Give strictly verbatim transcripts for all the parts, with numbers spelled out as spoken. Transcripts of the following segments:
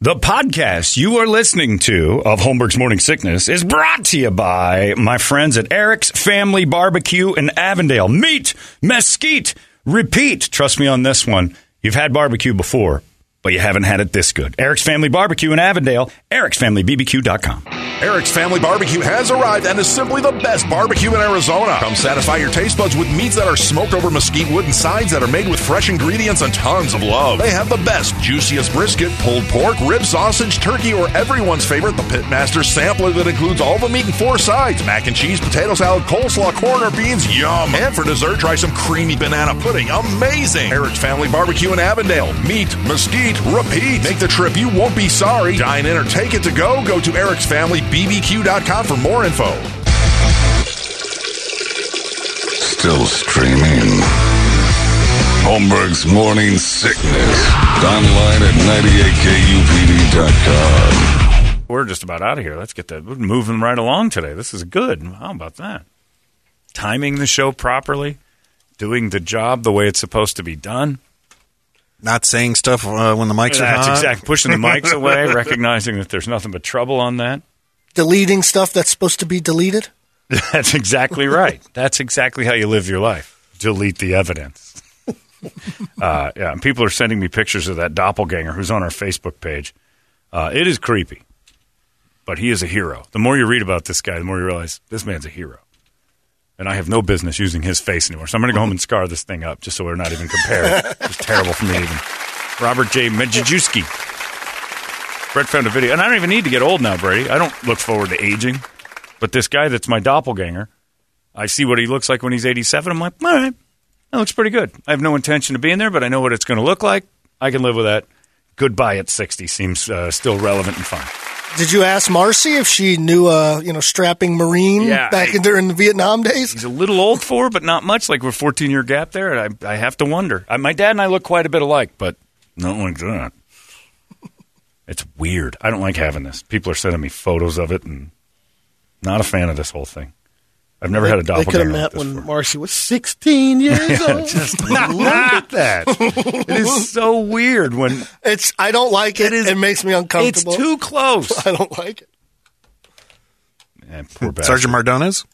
The podcast you are listening to of Holmberg's Morning Sickness is brought to you by my friends at Eric's Family Barbecue in Avondale. Meet, mesquite, repeat. Trust me on this one. You've had barbecue before, but you haven't had it this good. Eric's Family Barbecue in Avondale, erics family b b q dot com. Eric's Family Barbecue has arrived and is simply the best barbecue in Arizona. Come satisfy your taste buds with meats that are smoked over mesquite wood and sides that are made with fresh ingredients and tons of love. They have the best, juiciest brisket, pulled pork, rib sausage, turkey, or everyone's favorite, the Pitmaster sampler that includes all the meat and four sides, mac and cheese, potato salad, coleslaw, corn, or beans, yum. And for dessert, try some creamy banana pudding, amazing. Eric's Family Barbecue in Avondale. Meat, mesquite, repeat. Make the trip, you won't be sorry. Dine in or take it to go. Go to Eric's Family B B Q dot com for more info. Still streaming. Holmberg's Morning Sickness. Online at ninety-eight K U P D dot com. We're just about out of here. Let's get that. We're moving right along today. This is good. How about that? Timing the show properly. Doing the job the way it's supposed to be done. Not saying stuff uh, when the mics are hot. That's exactly. Pushing the mics away, recognizing that there's nothing but trouble on that. Deleting stuff that's supposed to be deleted? That's exactly right. That's exactly how you live your life. Delete the evidence. uh, yeah, and people are sending me pictures of that doppelganger who's on our Facebook page. Uh, it is creepy, but he is a hero. The more you read about this guy, the more you realize this man's a hero. And I have no business using his face anymore. So I'm going to go home and scar this thing up just so we're not even compared. It's terrible for me even. Robert J. Medjewski. Brett found a video. And I don't even need to get old now, Brady. I don't look forward to aging. But this guy that's my doppelganger, I see what he looks like when he's eighty-seven. I'm like, all right, that looks pretty good. I have no intention of being there, but I know what it's going to look like. I can live with that. Goodbye at sixty seems uh, still relevant and fun. Did you ask Marcy if she knew a you know strapping Marine yeah, back I, in during the Vietnam days? He's a little old for her, but not much. Like we're a fourteen-year gap there. And I, I have to wonder. I, my dad and I look quite a bit alike, but not like that. It's weird. I don't like having this. People are sending me photos of it, and not a fan of this whole thing. I've never they, had a doppelganger. They could have met like when before. Marcy was sixteen years yeah, old. Just look at that. It is so weird when it's. I don't like it. It, is, it makes me uncomfortable. It's too close. I don't like it. Man, poor bastard. Sergeant Mardones?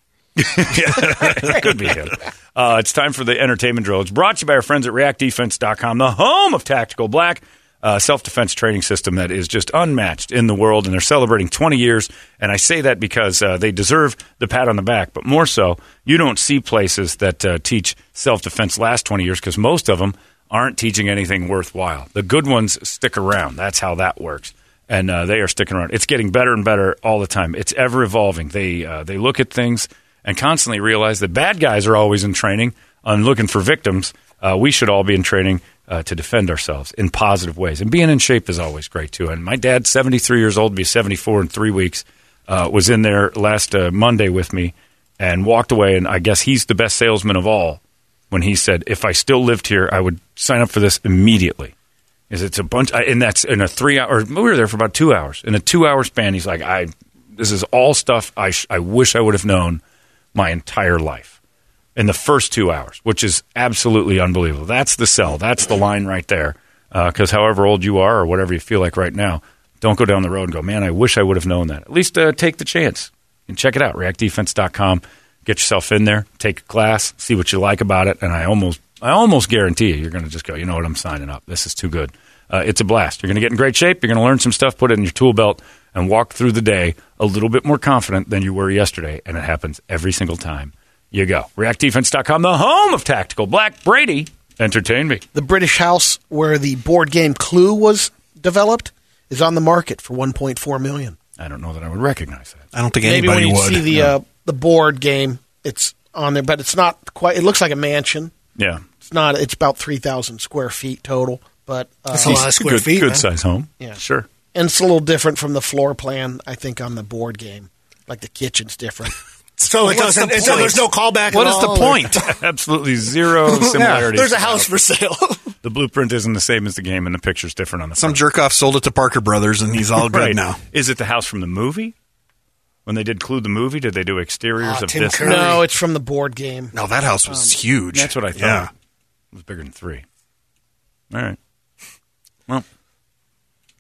Yeah, could be him. Uh, it's time for the entertainment drill. It's brought to you by our friends at react defense dot com, the home of Tactical Black. Uh, self-defense training system that is just unmatched in the world, and they're celebrating twenty years, and I say that because uh, they deserve the pat on the back, but more so, you don't see places that uh, teach self-defense last twenty years because most of them aren't teaching anything worthwhile. The good ones stick around. That's how that works, and uh, they are sticking around. It's getting better and better all the time. It's ever-evolving. They, uh, they look at things and constantly realize that bad guys are always in training on looking for victims. Uh, we should all be in training Uh, to defend ourselves in positive ways. And being in shape is always great, too. And my dad, seventy-three years old, be seventy-four in three weeks, uh, was in there last uh, Monday with me and walked away. And I guess he's the best salesman of all when he said, if I still lived here, I would sign up for this immediately. Is it's a bunch, and that's in a three-hour, we were there for about two hours. In a two-hour span, he's like, I, this is all stuff I, sh- I wish I would have known my entire life. In the first two hours, which is absolutely unbelievable. That's the sell. That's the line right there. Because uh, however old you are or whatever you feel like right now, don't go down the road and go, man, I wish I would have known that. At least uh, take the chance and check it out, react defense dot com. Get yourself in there, take a class, see what you like about it, and I almost I almost guarantee you you're going to just go, you know what, I'm signing up. This is too good. Uh, it's a blast. You're going to get in great shape. You're going to learn some stuff, put it in your tool belt, and walk through the day a little bit more confident than you were yesterday, and it happens every single time. You go. react defense dot com, the home of Tactical Black. Brady, entertain me. The British house where the board game Clue was developed is on the market for one point four million dollars. I don't know that I would recognize that. I don't think Maybe anybody when you would. see the no. uh, the board game, it's on there, but it's not quite. It looks like a mansion. Yeah. It's not. It's about three thousand square feet total, but uh, That's a lot of square good, feet. Good man. size home. Yeah. Sure. And it's a little different from the floor plan, I think, on the board game. Like the kitchen's different. So it What's doesn't. the So point? there's no callback. What at is the all, point? Absolutely zero similarities. There's a house for sale. The blueprint isn't the same as the game, and the picture's different on the Some front. jerk off sold it to Parker Brothers, and he's all good Right. now. Is it the house from the movie? When they did Clue the movie, did they do exteriors Oh, of Tim this? Curry. No, it's from the board game. No, that house was huge. That's what I thought. Yeah. It was bigger than three. All right. Well,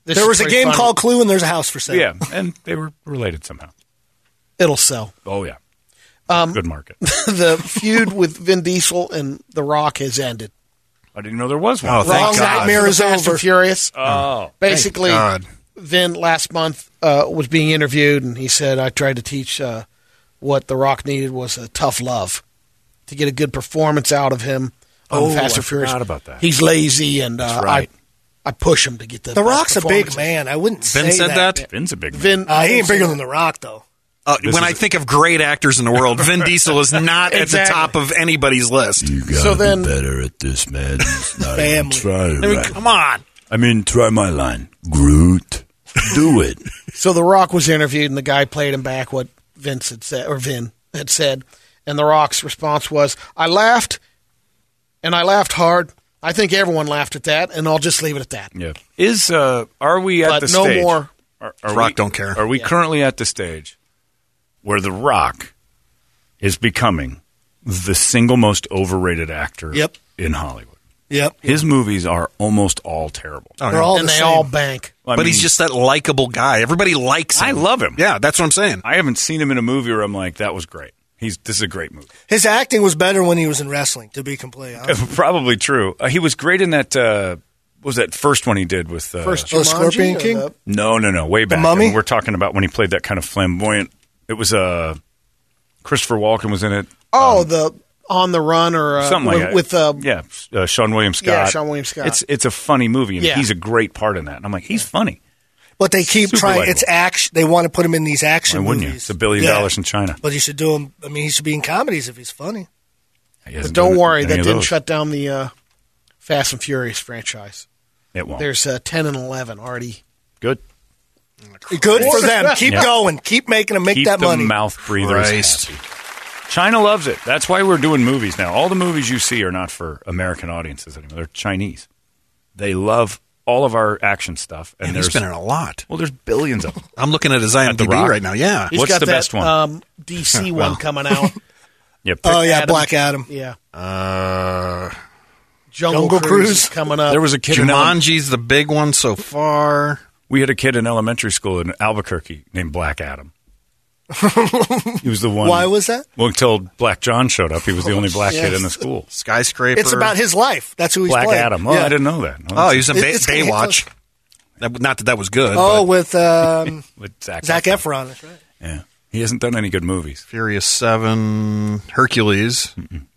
This There is was a pretty game funny. called Clue, and there's a house for sale. Yeah, and they were related somehow. It'll sell. Oh, yeah. Um, Good market. The feud with Vin Diesel and The Rock has ended. I didn't know there was one. Oh, thank Rock's God. nightmare is Fast and Furious. Oh. Basically, God. Vin last month uh, was being interviewed, and he said, I tried to teach uh, what The Rock needed was a tough love to get a good performance out of him on Oh, Fast I and Furious. forgot about that. He's lazy, and uh, That's right. I, I push him to get the The best Rock's a big performances. man. I wouldn't Vin say said that? Vin's a big man. Vin, Uh, he ain't Vin bigger said than The Rock, though. Uh, This when is I a- think of great actors in the world, Vin Diesel is not at Exactly. the top of anybody's list. You gotta So then- be better at this, man. It's not even Family. try I mean, right. come on. I mean, try my line. Groot. Do it. So The Rock was interviewed, and the guy played him back what Vince had said, or Vin had said, and The Rock's response was, "I laughed, and I laughed hard. I think everyone laughed at that, and I'll just leave it at that." Yeah. Is uh are we at But the no stage? more. Are, are Rock we, don't care. Are we currently at the stage where The Rock is becoming the single most overrated actor Yep. in Hollywood? Yep. His movies are almost all terrible. Oh, They're yeah. all and the they same. all bank. I but mean, he's just that likable guy. Everybody likes him. I love him. Yeah, that's what I'm saying. I haven't seen him in a movie where I'm like, that was great. He's this is a great movie. His acting was better when he was in wrestling, to be completely honest. Probably true. Uh, he was great in that. Uh, what was that first one he did with? Uh, First Oh, Jumanji Scorpion or King? the- No, no, no. Way back. Mummy? I mean, we're talking about when he played that kind of flamboyant. It was uh, Christopher Walken was in it. oh, the On the Run or uh, Something like with, that. with uh, yeah, uh, Sean William Scott. Yeah, Sean William Scott. It's it's a funny movie, and Yeah. he's a great part in that. And I'm like, he's funny. But they keep Super trying. likable. It's action. They want to put him in these Why action wouldn't you? movies. It's a billion Yeah. dollars in China. But he should do them. I mean, he should be in comedies if he's funny. He But hasn't don't done worry, any that of didn't those. shut down the uh, Fast and Furious franchise. It won't. There's uh, ten and eleven already. Good. Good for them. Keep Yeah. going. Keep making them make Keep that the money. mouth breathers Christ. happy. China loves it. That's why we're doing movies now. All the movies you see are not for American audiences anymore. They're Chinese. They love all of our action stuff. And And he's there's been in a lot. well, there's billions of them. I'm looking at his At The IMDb Rock? right now. Yeah. He's What's got the that, best one? Um, D C one coming out. Yeah, Oh yeah, Adam. Black Adam. Yeah, Uh, Jungle, Jungle Cruise, Cruise. is coming up. there was a kid. In ele- Jumanji's the big one so far. we had a kid in elementary school in Albuquerque named Black Adam. He was the one. Why was that? Well, until Black John showed up, he was the only black kid in the school. Skyscraper. It's about his life. That's who he's Black playing. Adam. Oh, Yeah. I didn't know that. Oh, he was in It- Bay- it's gonna get Baywatch. That, not that that was good. Oh, but with um, With Zac, Zac Efron. That's right. Yeah, he hasn't done any good movies. Furious Seven, Hercules,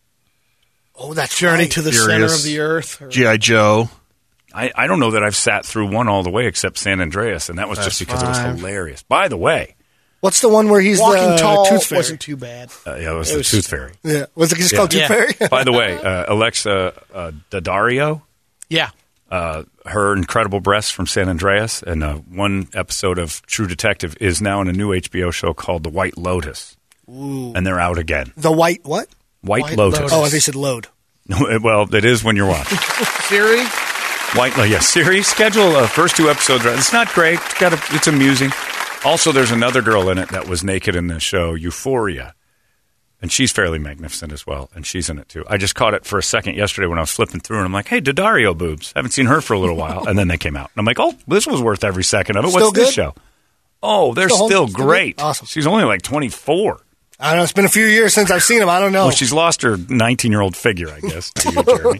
Oh, that's Journey right. to the Furious. Center of the Earth. or- G I. Joe. I, I don't know that I've sat through one all the way except San Andreas, and that was just Fast because it was Five. hilarious. By the way, What's the one where he's Walking the Tall Tooth Fairy? wasn't too bad. uh, yeah, it was It the was- Tooth Fairy. Yeah, was it just Yeah. called Tooth Yeah. Fairy? By the way, uh, Alexa uh, Daddario, Yeah, uh, her incredible breasts from San Andreas, and uh, one episode of True Detective is now in a new H B O show called The White Lotus, and they're out again. The white what? White, White Lotus. Lotus. Oh, I think you said load. Well, it is when you're watching. Siri. White, uh, yeah, series schedule. Uh, first two episodes. It's not great. It's got a, it's amusing. Also, there's another girl in it that was naked in the show Euphoria, and she's fairly magnificent as well, and she's in it too. I just caught it for a second yesterday when I was flipping through, and I'm like, "Hey, Daddario boobs. Haven't seen her for a little while." And then they came out, and I'm like, "Oh, this was worth every second of it. Still What's this good? show?" Oh, they're Still still, home- still great. good? Awesome. She's only like twenty-four. I don't know. It's been a few years since I've seen him. I don't know. Well, she's lost her nineteen-year-old figure, I guess. To you, Jeremy.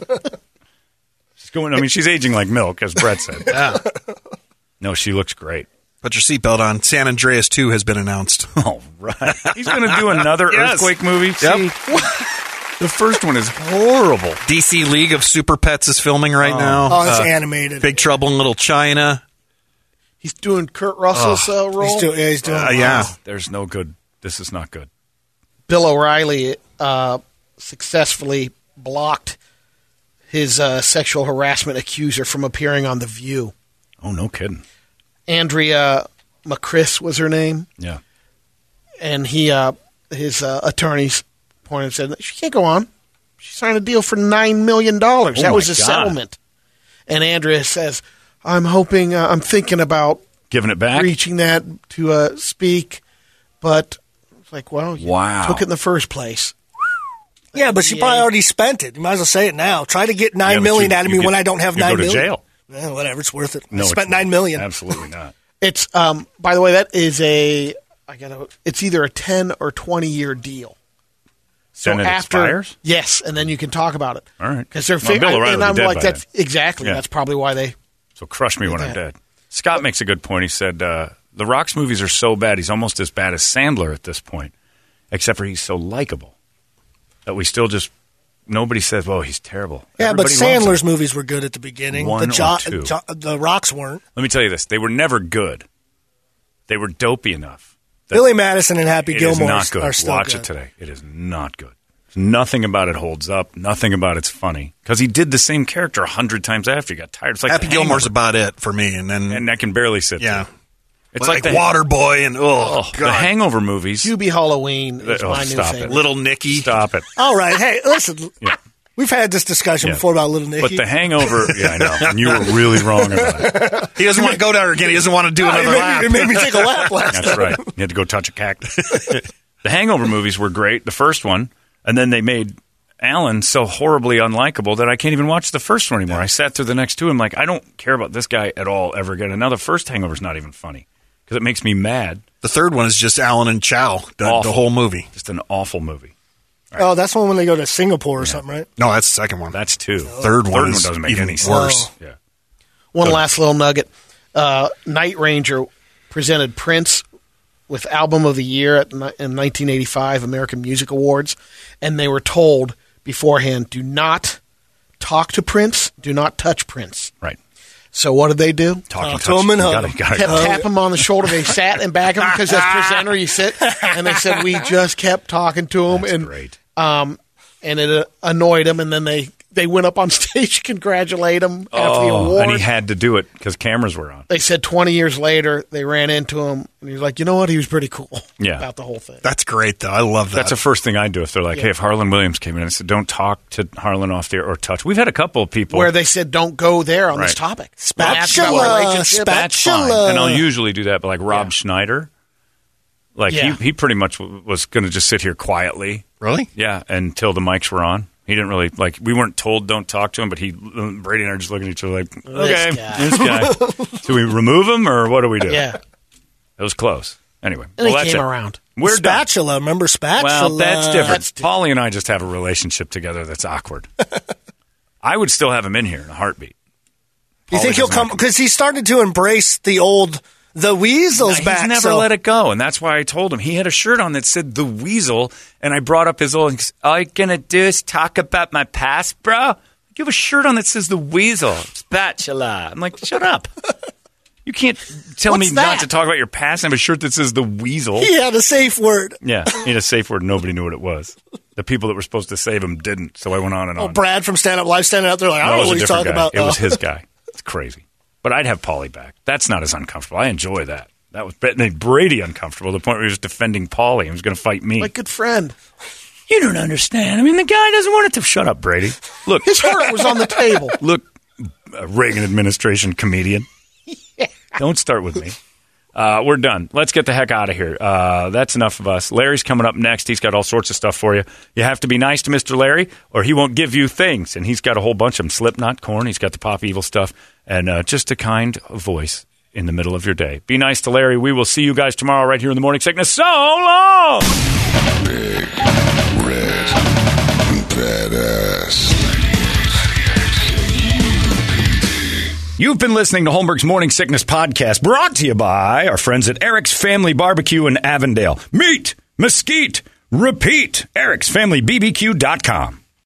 She's going. I mean, she's aging like milk, as Brett said. Yeah. No, she looks great. Put your seatbelt on. San Andreas two has been announced. All right. He's going to do another Yes. earthquake movie? Yep. See? The first one is horrible. D C League of Super Pets is filming right now. oh, it's Uh, animated. Big Trouble in Little China. He's doing Kurt Russell's uh, role. He's doing, yeah, he's doing. Uh, yeah. There's no good. This is not good. Bill O'Reilly uh, successfully blocked his uh, sexual harassment accuser from appearing on The View. Oh, no kidding. Andrea McCriss was her name, Yeah. and he, uh, his uh, attorneys pointed and said she can't go on. She signed a deal for nine million dollars. Oh, that my was the God. settlement. And Andrea says, "I'm hoping, uh, I'm thinking about Giving it back? reaching that to uh, speak, but it's like, well, you Wow. took it in the first place." Yeah, but she Yeah. probably already spent it. You might as well say it now. Try to get Yeah, nine but million you- out of you me get- when I don't have you nine go to million. jail. Eh, whatever, it's worth it. No, I spent it's nine million. Absolutely not. It's um. By the way, that is a. I gotta. It's either a ten or twenty year deal. So Then it after, expires? yes, and then you can talk about it. All right. Because they're Well, fig- Bill O'Reilly and will be I'm dead like by that's exactly. Yeah. That's probably why they. So crush me when I'm that. dead. Scott makes a good point. He said uh, the Rock's movies are so bad, he's almost as bad as Sandler at this point, except for he's so likable that we still just nobody says, "Well, he's terrible." Yeah, Everybody but loves him. Sandler's movies were good at the beginning. One the, or two. Jo- the Rocks weren't. Let me tell you this: they were never good. They were dopey enough. that Billy Madison and Happy It is Gilmore not good. are still Watch good. it today. It is not good. Nothing about it holds up. Nothing about it's funny because he did the same character a hundred times after he got tired. It's like Happy The Gilmore's Hangover. about it for me, and then and I can barely sit. yeah, through. It's like, like, the, Waterboy and oh, oh, God. the Hangover movies. Hubie Halloween is Oh, my new stop it. favorite. Little Nicky. Stop it. All right, hey, listen. Yeah. We've had this discussion Yeah. before about Little Nicky. But the Hangover, yeah, I know, and you were really wrong about it. He doesn't want to go there again. He doesn't want to do Oh, it, another made lap. me, it made me take a lap last That's time. right. You had to go touch a cactus. The Hangover movies were great, the first one, and then they made Alan so horribly unlikable that I can't even watch the first one anymore. I sat through the next two. I'm like, I don't care about this guy at all ever again. And now the first Hangover's not even funny because it makes me mad. The third one is just Alan and Chow, the, Awful. the whole movie. Just an awful movie. Oh, that's one when they go to Singapore or something, right? No, that's the second one. That's two. Third one is doesn't make even any sense. worse. Yeah. One last little nugget. Uh, Night Ranger presented Prince with Album of the Year at, ni- in nineteen eighty-five American Music Awards, and they were told beforehand, do not talk to Prince, do not touch Prince. Right. So what did they do? Talk and to touch. him and You hug gotta- him. gotta- Kept tap him on the shoulder. They sat and back him because as presenter you sit, and they said we just kept talking to him, That's and great. um, and it uh, annoyed him, and then they. They went up on stage to congratulate him after the Oh, award. and he had to do it because cameras were on. They said twenty years later, they ran into him, and he was like, you know what? He was pretty cool Yeah. about the whole thing. That's great, though. I love that. That's the first thing I'd do if they're like, Yeah. hey, if Harlan Williams came in and said, don't talk to Harlan off there or touch. We've had a couple of people. Where they said, don't go there on this Right. topic. Spatula, When asked about relationship, That's fine. spatula. And I'll usually do that, but like Rob Yeah. Schneider, like Yeah. he, he pretty much w- was going to just sit here quietly. Really? Yeah, until the mics were on. He didn't really, like, we weren't told don't talk to him, but he, Brady and I are just looking at each other like, okay, guy. this guy. Do we remove him or what do we do? Yeah. It was close. Anyway. And well, he that's came it. around. We're done. Spatula, remember Spatula? Well, that's different. That's different. Paulie and I just have a relationship together that's awkward. I would still have him in here in a heartbeat. You Paulie think he'll does come not- because he started to embrace the old the weasels He's back? never so- let it go, and that's why I told him. He had a shirt on that said "The Weasel," and I brought up his old. All you're gonna do is talk about my past, bro. You have a shirt on that says "The Weasel," spatula. I'm like, shut up. You can't tell What's me that? not to talk about your past and have a shirt that says "The Weasel." He had a safe word. Yeah, he had a safe word. Nobody knew what it was. The people that were supposed to save him didn't. So I went on and Oh, on. Brad from Stand Up Live standing out there like, I No, don't it know was what a he's different talking guy. about. It was Oh. his guy. It's crazy. But I'd have Paulie back. That's not as uncomfortable. I enjoy that. That was it made Brady uncomfortable to the point where he was defending Paulie and was going to fight me. My good friend. You don't understand. I mean, the guy doesn't want it to shut up, Brady. Look, His heart was on the table. look, uh, Reagan administration comedian. Don't start with me. Uh, we're done. Let's get the heck out of here. Uh, that's enough of us. Larry's coming up next. He's got all sorts of stuff for you. You have to be nice to Mister Larry, or he won't give you things. And he's got a whole bunch of them. Slipknot, Korn. He's got the Pop Evil stuff, and uh, just a kind voice in the middle of your day. Be nice to Larry. We will see you guys tomorrow right here in the Morning Sickness. So long! Big, red, badass. You've been listening to Holmberg's Morning Sickness Podcast, brought to you by our friends at Eric's Family Barbecue in Avondale. Meet, mesquite, repeat. Eric's Family B B Q dot com.